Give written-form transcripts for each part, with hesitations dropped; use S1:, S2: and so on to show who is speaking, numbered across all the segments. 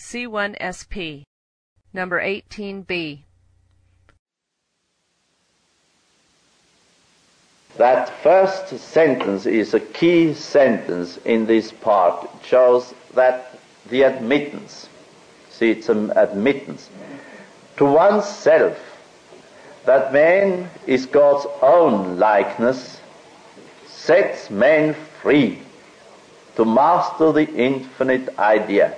S1: C1SP, number 18B.
S2: That first sentence is a key sentence in this part. It shows that the admittance, see, it's an admittance to oneself, that man is God's own likeness, sets man free to master the infinite idea.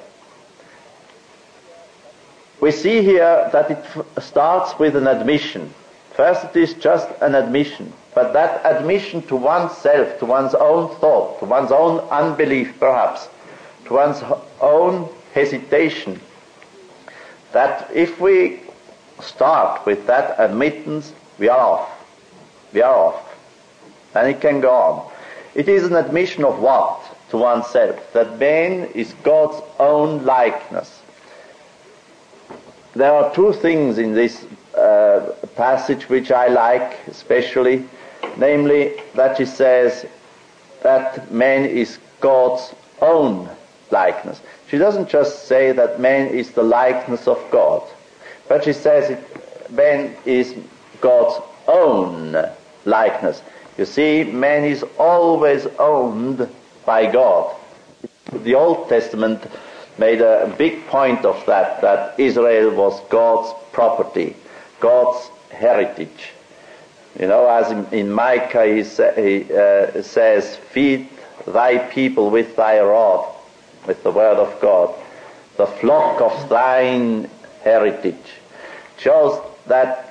S2: We see here that it starts with an admission. First it is just an admission, but that admission to oneself, to one's own thought, to one's own unbelief perhaps, to one's own hesitation, that if we start with that admittance, we are off. We are off. And it can go on. It is an admission of what? To oneself. That man is God's own likeness. There are two things in this passage which I like especially, namely that he says that man is God's own likeness. She doesn't just say that man is the likeness of God, but she says man is God's own likeness. You see, man is always owned by God. The Old Testament made a big point of that Israel was God's property, God's heritage. You know, as in Micah he says, feed thy people with thy rod, with the word of God, the flock of thine heritage. Shows that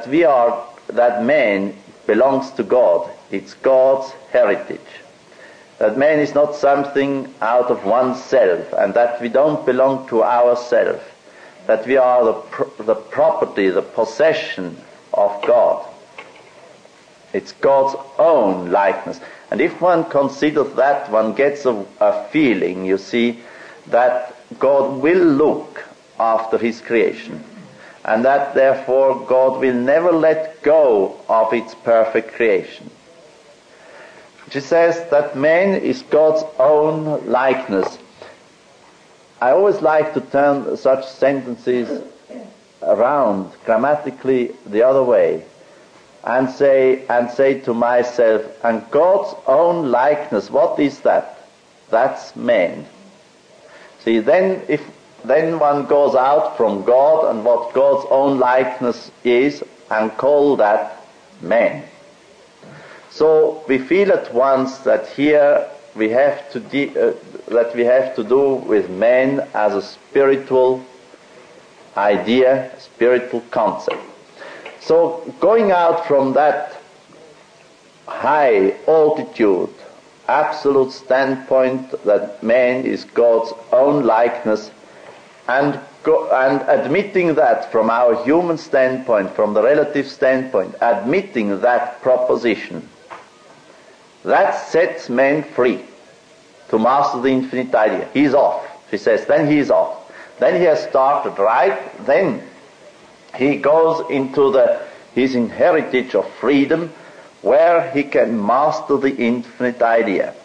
S2: man belongs to God. It's God's heritage. That man is not something out of oneself, and that we don't belong to ourselves. That we are the property, the possession of God. It's God's own likeness. And if one considers that, one gets a feeling, you see, that God will look after his creation. And that therefore God will never let go of its perfect creation. She says that man is God's own likeness. I always like to turn such sentences around grammatically the other way and say to myself, and God's own likeness, what is that? That's man. See, then one goes out from God and what God's own likeness is and call that man. So we feel at once that here we have to do with man as a spiritual idea, spiritual concept. So going out from that high altitude, absolute standpoint that man is God's own likeness, and admitting that from our human standpoint, from the relative standpoint, admitting that proposition, that sets man free to master the infinite idea. He's off. She says, then he's off. Then he has started right. Then he goes into his heritage of freedom, where he can master the infinite idea.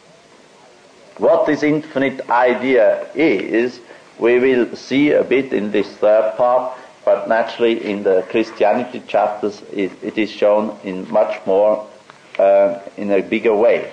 S2: What this infinite idea is, we will see a bit in this third part, but naturally in the Christianity chapters it is shown in much more, in a bigger way.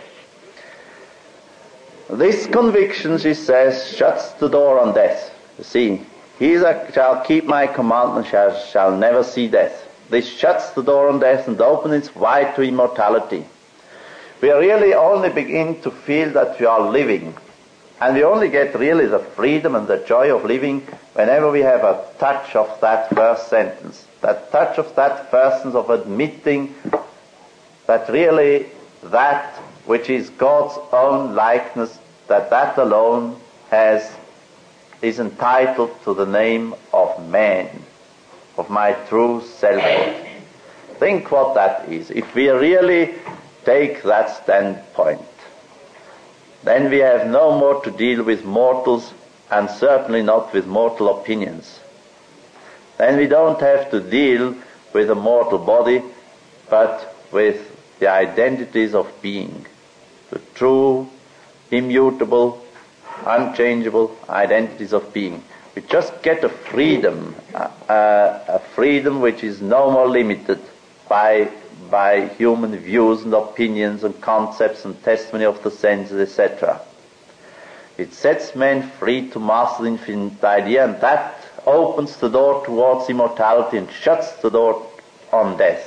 S2: This conviction, she says, shuts the door on death. You see, he that shall keep my commandments shall never see death. This shuts the door on death and opens it wide to immortality. We really only begin to feel that we are living, and we only get really the freedom and the joy of living whenever we have a touch of that first sentence, that touch of that first sentence of admitting that really that which is God's own likeness, that alone is entitled to the name of man, of my true selfhood. Think what that is. If we really take that standpoint, then we have no more to deal with mortals, and certainly not with mortal opinions. Then we don't have to deal with a mortal body, but with the identities of being, the true, immutable, unchangeable identities of being. We just get a freedom which is no more limited by human views and opinions and concepts and testimony of the senses, etc. It sets men free to master the infinite idea, and that opens the door towards immortality and shuts the door on death.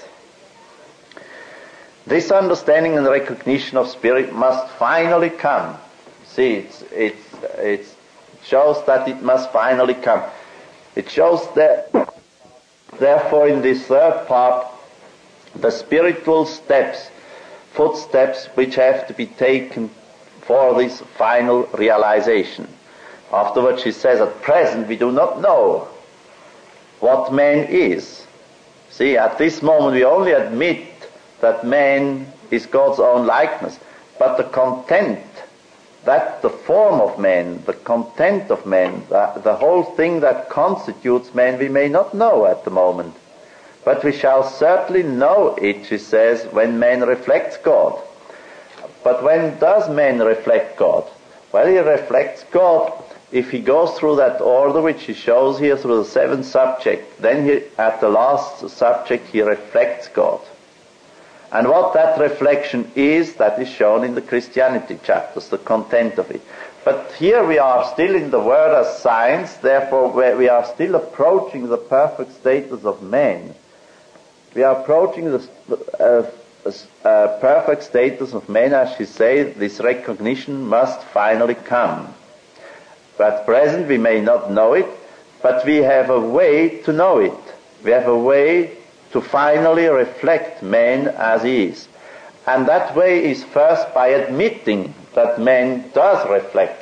S2: This understanding and recognition of spirit must finally come. See, it shows that it must finally come. It shows that, therefore, in this third part, the spiritual footsteps which have to be taken for this final realization. Afterwards she says, at present we do not know what man is. See, at this moment we only admit that man is God's own likeness, but the content, that the form of man, the content of man, the whole thing that constitutes man, we may not know at the moment. But we shall certainly know it, she says, when man reflects God. But when does man reflect God? Well, he reflects God if he goes through that order which he shows here through the 7th subject. Then at the last subject he reflects God. And what that reflection is, that is shown in the Christianity chapters, the content of it. But here we are still in the word as science, therefore we are still approaching the perfect status of man. We are approaching the perfect status of man, as she says. This recognition must finally come. But at present we may not know it, but we have a way to know it. We have a way to finally reflect man as he is. And that way is first by admitting that man does reflect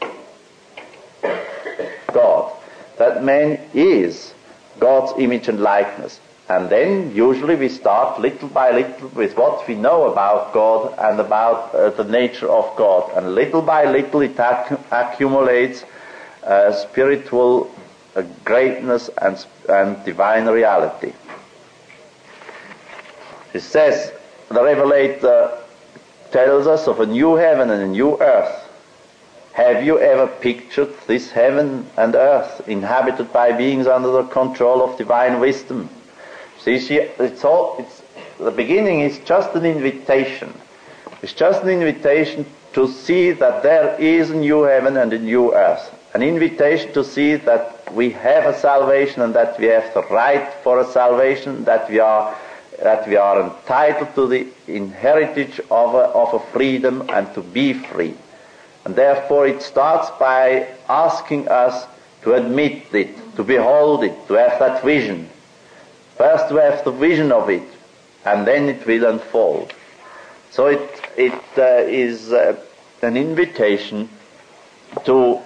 S2: God, that man is God's image and likeness. And then usually we start little by little with what we know about God and about the nature of God. And little by little it accumulates spiritual greatness and divine reality. It says, the Revelator tells us of a new heaven and a new earth. Have you ever pictured this heaven and earth inhabited by beings under the control of divine wisdom? See, the beginning is just an invitation. It's just an invitation to see that there is a new heaven and a new earth. An invitation to see that we have a salvation and that we have the right for a salvation, that we are entitled to the inheritance of a freedom and to be free. And therefore it starts by asking us to admit it, to behold it, to have that vision. First to have the vision of it, and then it will unfold. So it is an invitation to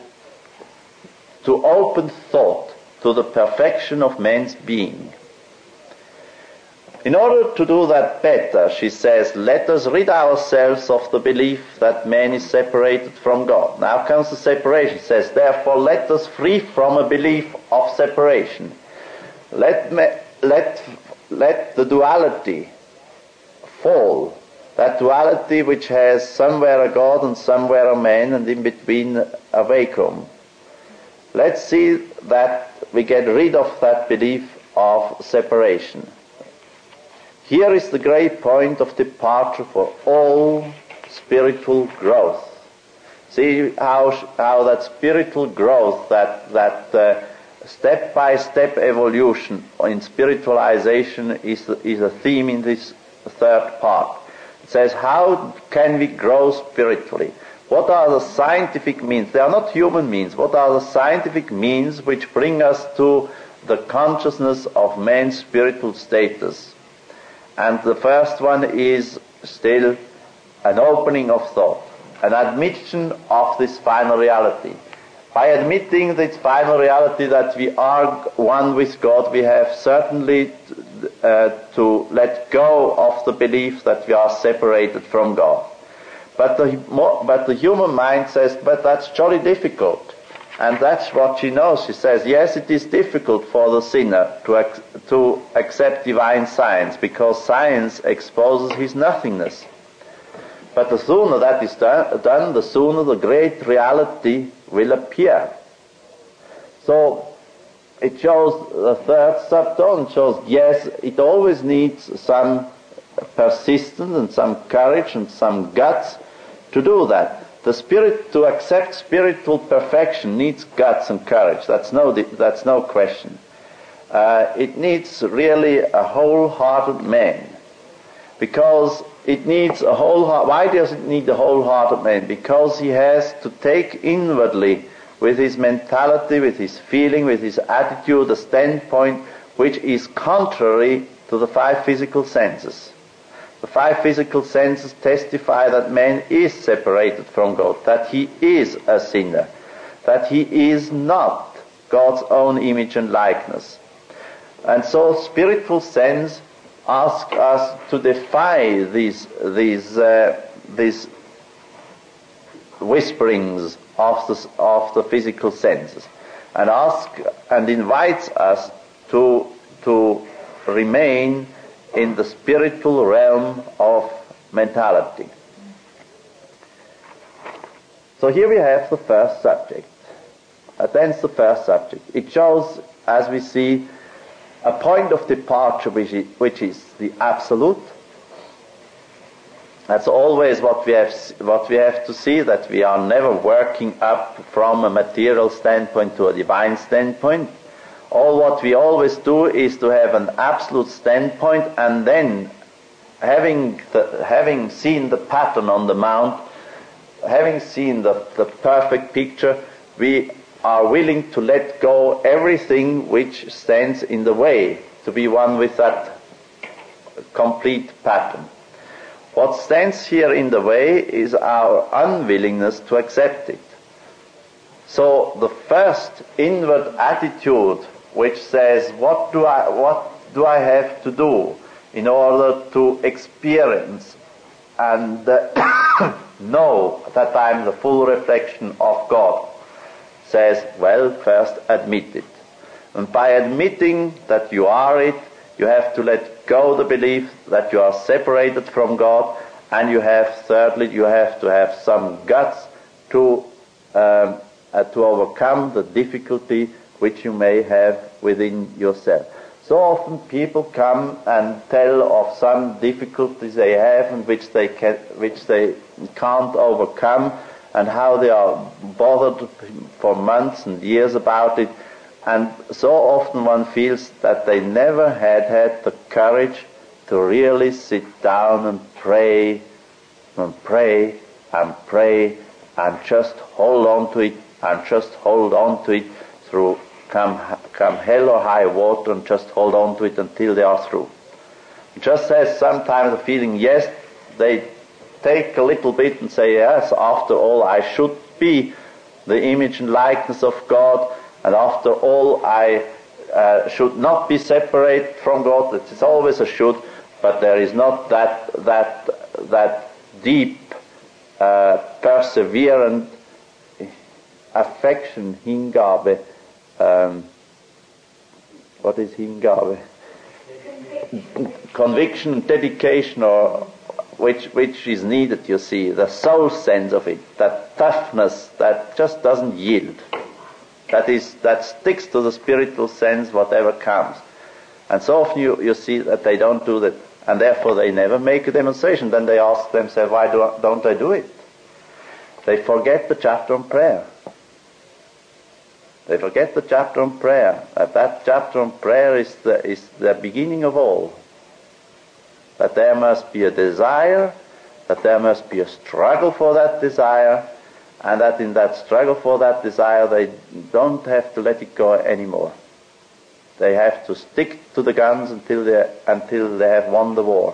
S2: open thought to the perfection of man's being. In order to do that better, she says, let us rid ourselves of the belief that man is separated from God. Now comes the separation. It says, therefore, let us free from a belief of separation. Let the duality fall, that duality which has somewhere a God and somewhere a man and in between a vacuum. Let's see that we get rid of that belief of separation. Here is the great point of departure for all spiritual growth. See how that spiritual growth, that step-by-step evolution in spiritualization is a theme in this third part. It says, how can we grow spiritually? What are the scientific means? They are not human means. What are the scientific means which bring us to the consciousness of man's spiritual status? And the first one is still an opening of thought, an admission of this final reality. By admitting this final reality that we are one with God, we have certainly to let go of the belief that we are separated from God. But the human mind says, but that's jolly difficult. And that's what she knows. She says, yes, it is difficult for the sinner to accept divine science, because science exposes his nothingness. But the sooner that is done, the sooner the great reality will appear. So it shows, the third subtone shows, yes, it always needs some persistence and some courage and some guts to do that. The spirit, to accept spiritual perfection, needs guts and courage. That's no question. It needs really a wholehearted man, because it needs a wholehearted. Why does it need a wholehearted man? Because he has to take inwardly, with his mentality, with his feeling, with his attitude, a standpoint which is contrary to the five physical senses. The five physical senses testify that man is separated from God, that he is a sinner, that he is not God's own image and likeness. And so spiritual sense asks us to defy these whisperings of the physical senses, and invites us to remain in the spiritual realm of mentality. So here we have the first subject. That's the first subject. It shows, as we see, a point of departure which is the absolute. That's always what we have to see, that we are never working up from a material standpoint to a divine standpoint. All what we always do is to have an absolute standpoint, and then having seen the pattern on the mount, having seen the perfect picture, we are willing to let go everything which stands in the way to be one with that complete pattern. What stands here in the way is our unwillingness to accept it. So the first inward attitude which says, what do I have to do in order to experience and know that I am the full reflection of God, says, well, first admit it. And by admitting that you are it, you have to let go the belief that you are separated from God, and thirdly, you have to have some guts to overcome the difficulty which you may have within yourself. So often people come and tell of some difficulties they have and which they can't overcome, and how they are bothered for months and years about it. And so often one feels that they never had the courage to really sit down and pray and pray and pray and just hold on to it, and just hold on to it through come hell or high water, and just hold on to it until they are through. It just has sometimes a feeling, yes, they take a little bit and say, yes, after all I should be the image and likeness of God, and after all I should not be separated from God. It is always a should, but there is not that deep, perseverant affection, Hingabe. What is Hingabe? Conviction, dedication, or which is needed, you see, the soul sense of it, that toughness that just doesn't yield, that sticks to the spiritual sense whatever comes. And so often you see that they don't do that, and therefore they never make a demonstration. Then they ask themselves, why don't I do it? They forget the chapter on prayer. They forget the chapter on prayer. That chapter on prayer is the beginning of all. That there must be a desire, that there must be a struggle for that desire, and that in that struggle for that desire they don't have to let it go anymore. They have to stick to the guns until they have won the war.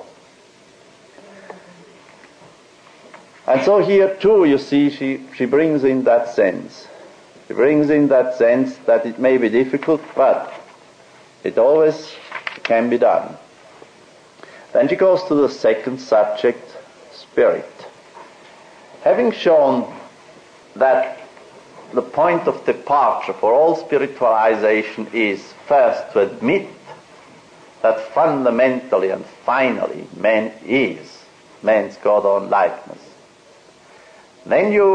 S2: And so here too, you see, she brings in that sense. She brings in that sense that it may be difficult, but it always can be done. Then she goes to the second subject, spirit. Having shown that the point of departure for all spiritualization is first to admit that fundamentally and finally man is man's God-own likeness. Then you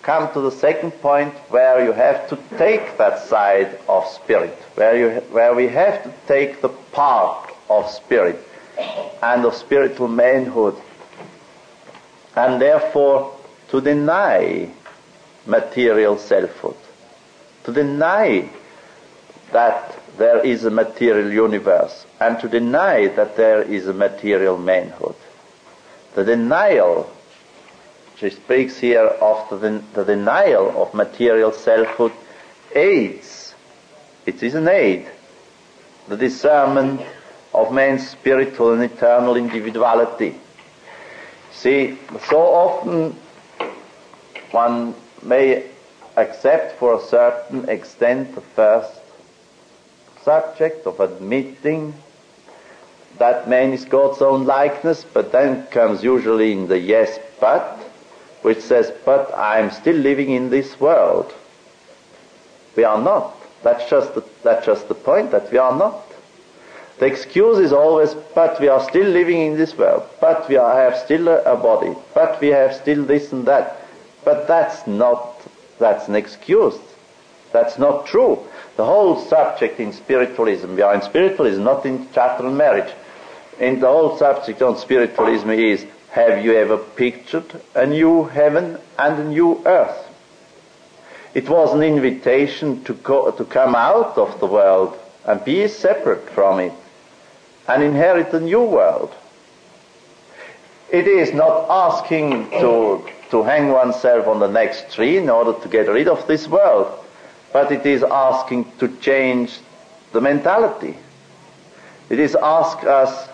S2: come to the second point where you have to take that side of spirit, where we have to take the part of spirit and of spiritual manhood, and therefore to deny material selfhood, to deny that there is a material universe, and to deny that there is a material manhood. The denial, she speaks here of the denial of material selfhood, aids, it is an aid, the discernment of man's spiritual and eternal individuality. See, so often one may accept for a certain extent the first subject of admitting that man is God's own likeness, but then comes usually in the yes but, which says, but I'm still living in this world. We are not. That's just the point, that we are not. The excuse is always, but we are still living in this world, but we have still a body, but we have still this and that. But that's an excuse. That's not true. The whole subject in spiritualism, we are in spiritualism, not in chapter on marriage. And the whole subject on spiritualism is, have you ever pictured a new heaven and a new earth? It was an invitation to come out of the world and be separate from it and inherit a new world. It is not asking to hang oneself on the next tree in order to get rid of this world, but it is asking to change the mentality. It is ask us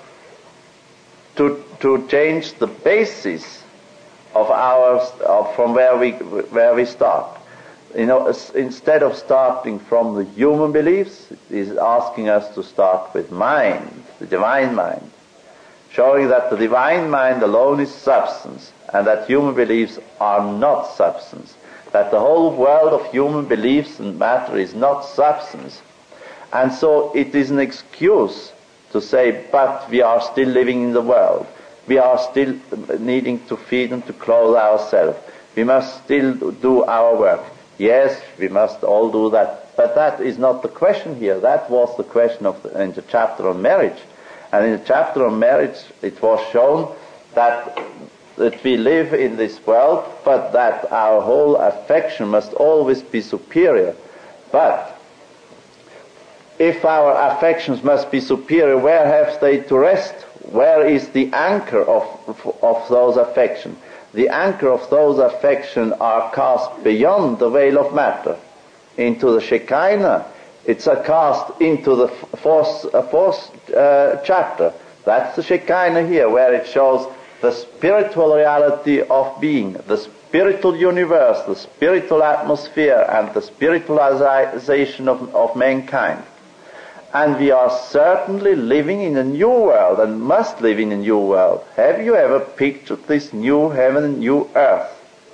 S2: to change the basis of from where we start. You know, instead of starting from the human beliefs, it is asking us to start with mind, the divine mind, showing that the divine mind alone is substance, and that human beliefs are not substance, that the whole world of human beliefs and matter is not substance. And so it is an excuse to say, but we are still living in the world. We are still needing to feed and to clothe ourselves. We must still do our work. Yes, we must all do that. But that is not the question here. That was the question in the chapter on marriage. And in the chapter on marriage, it was shown that we live in this world, but that our whole affection must always be superior. But if our affections must be superior, where have they to rest? Where is the anchor of those affections? The anchor of those affections are cast beyond the veil of matter, into the Shekinah. It's cast into the fourth chapter. That's the Shekinah here, where it shows the spiritual reality of being, the spiritual universe, the spiritual atmosphere, and the spiritualization of mankind. And we are certainly living in a new world, and must live in a new world. Have you ever pictured this new heaven and new earth?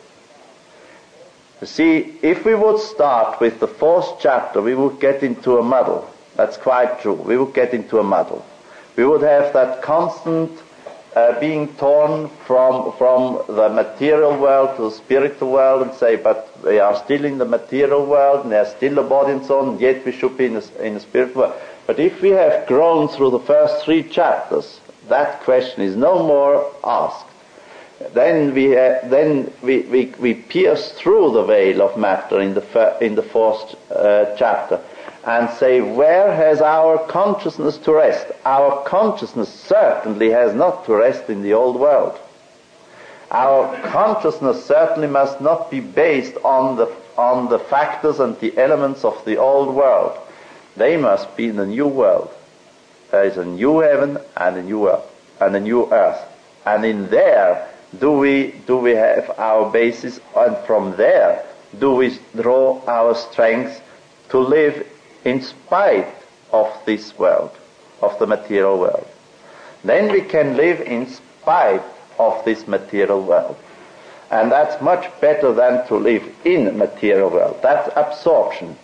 S2: You see, if we would start with the fourth chapter, we would get into a muddle. That's quite true. We would get into a muddle. We would have that constant being torn from the material world to the spiritual world, and say, but we are still in the material world, and there's still a body and so on, and yet we should be in the spiritual world. But if we have grown through the first 3 chapters, that question is no more asked. Then we pierce through the veil of matter in the fourth chapter, and say, where has our consciousness to rest? Our consciousness certainly has not to rest in the old world. Our consciousness certainly must not be based on the factors and the elements of the old world. They must be in the new world. There is a new heaven and a new earth, and in there do we have our basis, and from there do we draw our strength to live in spite of this world, of the material world. Then we can live in spite of this material world. And that's much better than to live in a material world. That's absorption.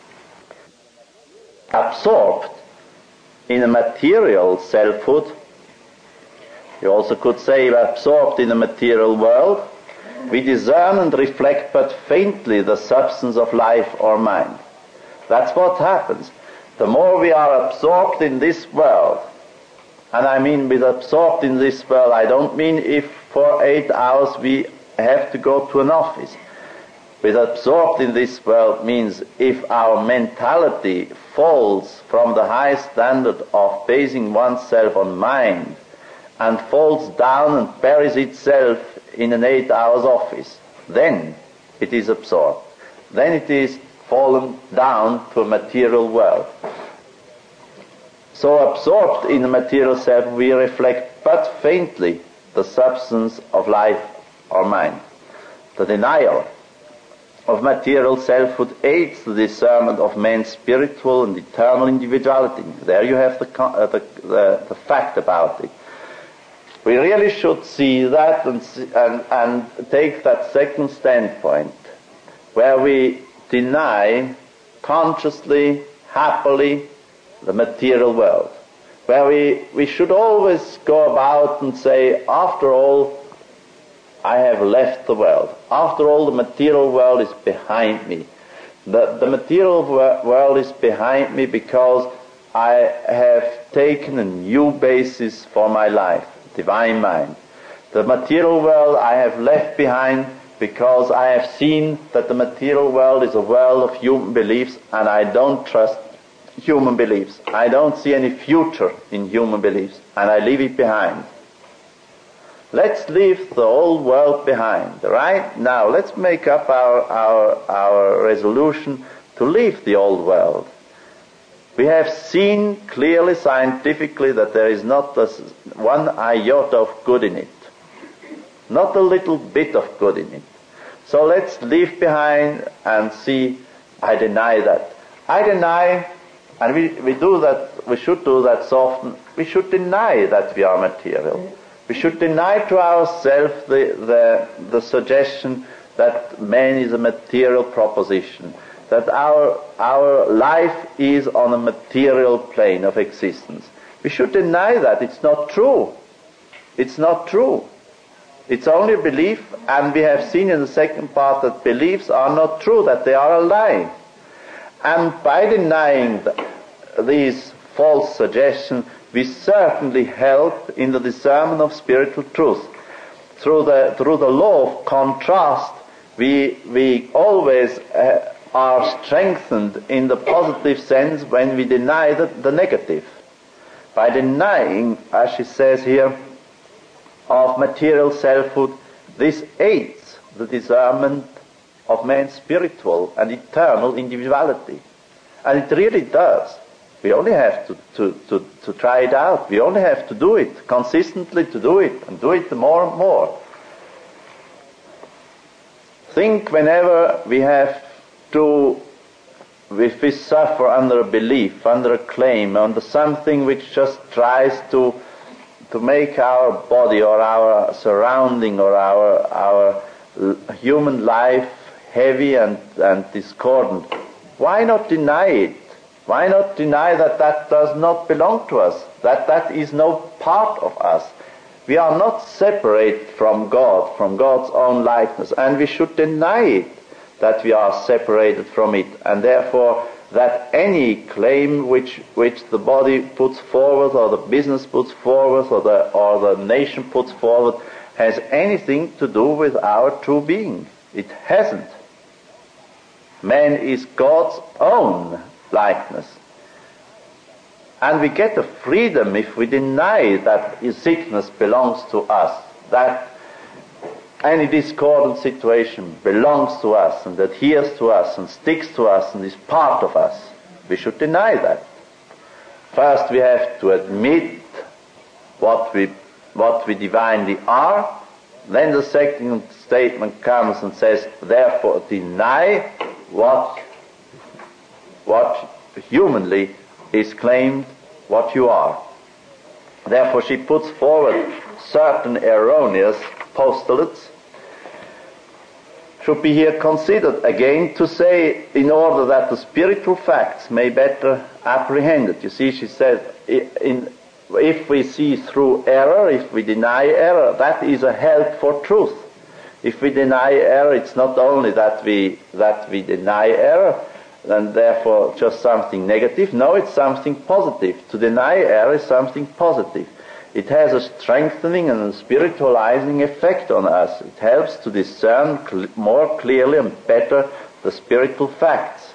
S2: Absorbed in a material selfhood, you also could say absorbed in a material world, We discern and reflect but faintly the substance of life or mind. That's what happens. The more we are absorbed in this world, and I mean with absorbed in this world, I don't mean if for 8 hours we have to go to an office. With absorbed in this world means if our mentality falls from the high standard of basing oneself on mind and falls down and buries itself in an 8 hours office, then it is absorbed. Then it is fallen down to a material world. So absorbed in the material self, we reflect but faintly the substance of life or mind. The denial of material selfhood aids the discernment of man's spiritual and eternal individuality. There you have the fact about it. We really should see that and take that second standpoint, where we deny consciously, happily, the material world, where we should always go about and say, after all, I have left the world. After all, the material world is behind me. The material world is behind me because I have taken a new basis for my life, divine mind. The material world I have left behind because I have seen that the material world is a world of human beliefs, and I don't trust human beliefs. I don't see any future in human beliefs, and I leave it behind. Let's leave the old world behind. Right now, let's make up our resolution to leave the old world. We have seen clearly scientifically that there is not one iota of good in it. Not a little bit of good in it. So let's leave behind and see, I deny that. I deny, and we do that, we should do that so often, we should deny that we are material. We should deny to ourselves the suggestion that man is a material proposition, that our life is on a material plane of existence. We should deny that. It's not true. It's not true. It's only a belief, and we have seen in the second part that beliefs are not true, that they are a lie. And by denying these false suggestions, we certainly help in the discernment of spiritual truth. Through the law of contrast, we always are strengthened in the positive sense when we deny the negative. By denying, as she says here, of material selfhood, this aids the discernment of man's spiritual and eternal individuality. And it really does. We only have to try it out. We only have to do it, consistently to do it, and do it more and more. Think whenever we suffer under a belief, under a claim, under something which just tries to make our body or our surrounding or our human life heavy and discordant. Why not deny it? Why not deny that does not belong to us, that is no part of us? We are not separate from God, from God's own likeness, and we should deny it, that we are separated from it, and therefore that any claim which the body puts forward, or the business puts forward, or the nation puts forward, has anything to do with our true being. It hasn't. Man is God's own likeness. And we get a freedom if we deny that sickness belongs to us, that any discordant situation belongs to us and adheres to us and sticks to us and is part of us. We should deny that. First we have to admit what we divinely are. Then the second statement comes and says, therefore deny what humanly is claimed what you are. Therefore she puts forward certain erroneous postulates, should be here considered again to say, in order that the spiritual facts may better apprehend it. You see, she says, if we see through error, if we deny error, that is a help for truth. If we deny error, it's not only that we deny error, and therefore just something negative. No, it's something positive. To deny error is something positive. It has a strengthening and a spiritualizing effect on us. It helps to discern more clearly and better the spiritual facts.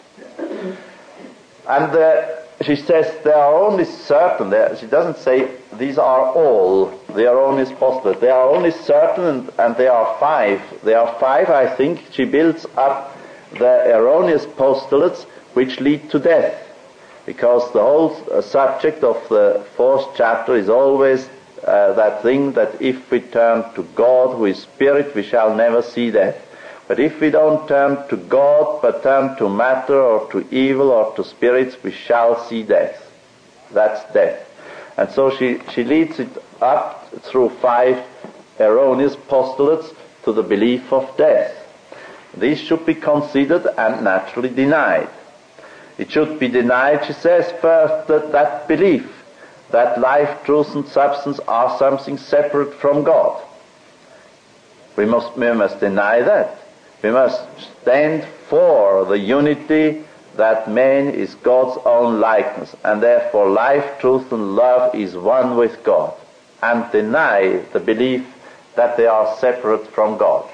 S2: And she says there are only certain, she doesn't say these are all the erroneous postulates. There are only certain, and there are five. There are five, I think. She builds up the erroneous postulates which lead to death. Because the whole subject of the 4th chapter is always that thing that if we turn to God, who is spirit, we shall never see death. But if we don't turn to God, but turn to matter or to evil or to spirits, we shall see death. That's death. And so she leads it up through 5 erroneous postulates to the belief of death. These should be considered and naturally denied. It should be denied, she says, first, that belief, that life, truth, and substance are something separate from God. We must deny that. We must stand for the unity that man is God's own likeness, and therefore life, truth, and love is one with God, and deny the belief that they are separate from God.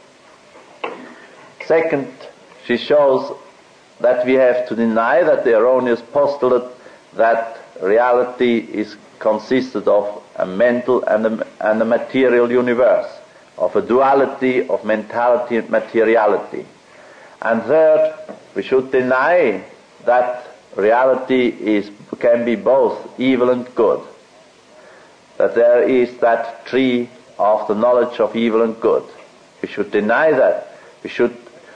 S2: Second, she shows that we have to deny that the erroneous postulate that reality is consisted of a mental and a material universe, of a duality of mentality and materiality. And third, we should deny that reality can be both evil and good, that there is that tree of the knowledge of evil and good. We should deny that. We should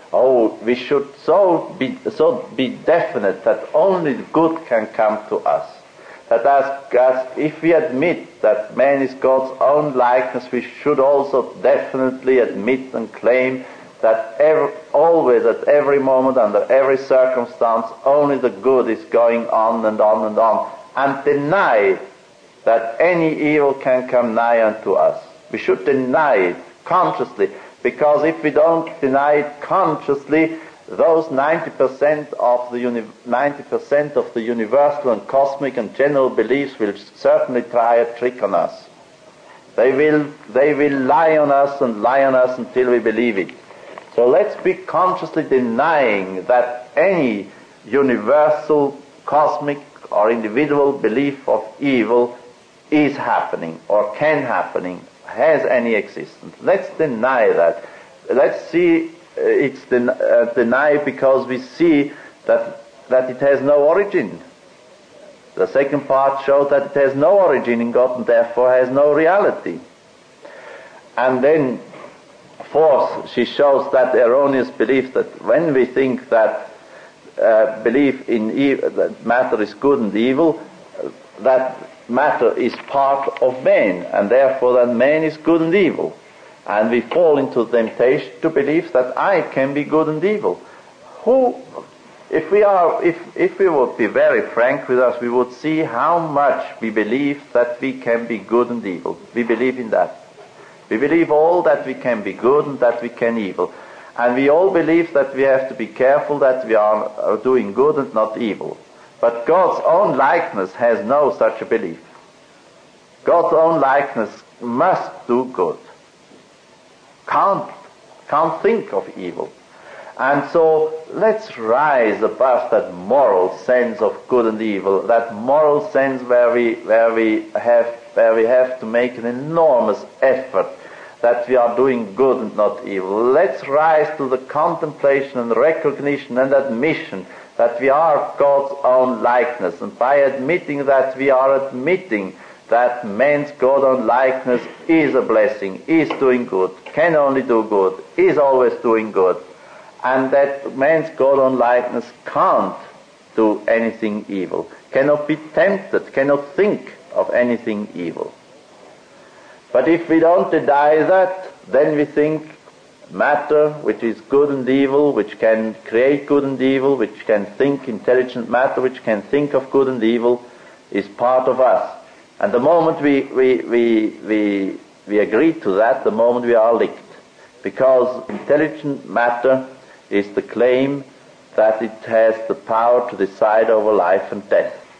S2: so be definite that only good can come to us. That as if we admit that man is God's own likeness, we should also definitely admit and claim that always, at every moment, under every circumstance, only the good is going on and on and on, and deny that any evil can come nigh unto us. We should deny it consciously, because if we don't deny it consciously, those 90% of the universal and cosmic and general beliefs will certainly try a trick on us. They will lie on us and lie on us until we believe it. So let's be consciously denying that any universal, cosmic, or individual belief of evil is happening, or can happening, has any existence. Let's deny that. Let's see it's denied because we see that it has no origin. The second part shows that it has no origin in God and therefore has no reality. And then, fourth, she shows that erroneous belief that when we think that belief in evil, that matter is good and evil, that matter is part of man, and therefore that man is good and evil. And we fall into the temptation to believe that I can be good and evil. If we would be very frank with us, we would see how much we believe that we can be good and evil. We believe in that. We believe all that we can be good and that we can evil. And we all believe that we have to be careful that we are doing good and not evil. But God's own likeness has no such a belief. God's own likeness must do good. Can't think of evil. And so let's rise above that moral sense of good and evil, that moral sense where we have to make an enormous effort that we are doing good and not evil. Let's rise to the contemplation and recognition and admission that we are God's own likeness, and by admitting that, we are admitting that man's God own likeness is a blessing, is doing good, can only do good, is always doing good, and that man's God own likeness can't do anything evil, cannot be tempted, cannot think of anything evil. But if we don't deny that, then we think matter, which is good and evil, which can create good and evil, which can think intelligent matter, which can think of good and evil, is part of us. And the moment we agree to that, the moment we are licked. because intelligent matter is the claim that it has the power to decide over life and death.